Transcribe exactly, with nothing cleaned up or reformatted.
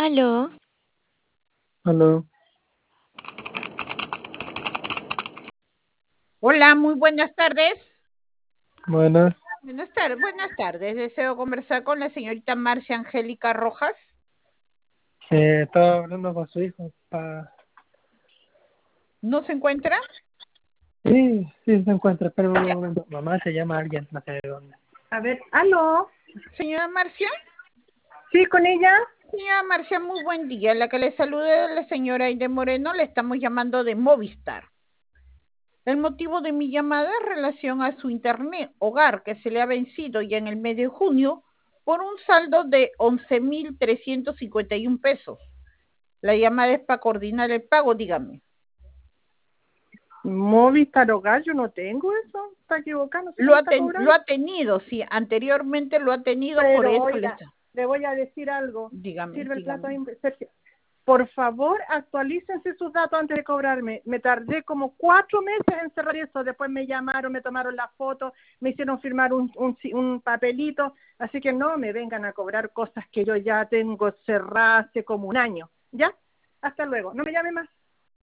Aló, Aló, Hola, muy buenas tardes. buenas. Buenas tardes, buenas tardes. Deseo conversar con la señorita Marcia Angélica Rojas. Eh, estaba hablando con su hijo. Pa... ¿No se encuentra? Sí, sí, se encuentra. Espera un momento. Mamá se llama alguien, no sé de dónde. A ver, aló, Señora Marcia. sí, con ella. Señora Marcia, muy buen día. La que le saluda la señora Aide Moreno, le estamos llamando de Movistar. El motivo de mi llamada es en relación a su internet hogar que se le ha vencido ya en el mes de junio por un saldo de once mil trescientos cincuenta y un pesos. La llamada es para coordinar el pago, dígame. Movistar Hogar, yo no tengo eso. Está equivocado, no sé qué Lo me ha, está ten, cobrando. lo ha tenido, sí, anteriormente lo ha tenido, por Pero eso le oiga, está. le voy a decir algo. Dígame, Sirve el plato dígame. de Sergio. Por favor, actualícense sus datos antes de cobrarme. Me tardé como cuatro meses en cerrar eso. Después me llamaron, me tomaron la foto, me hicieron firmar un, un, un papelito. Así que no me vengan a cobrar cosas que yo ya tengo cerradas hace como un año. ¿Ya? Hasta luego. No me llame más.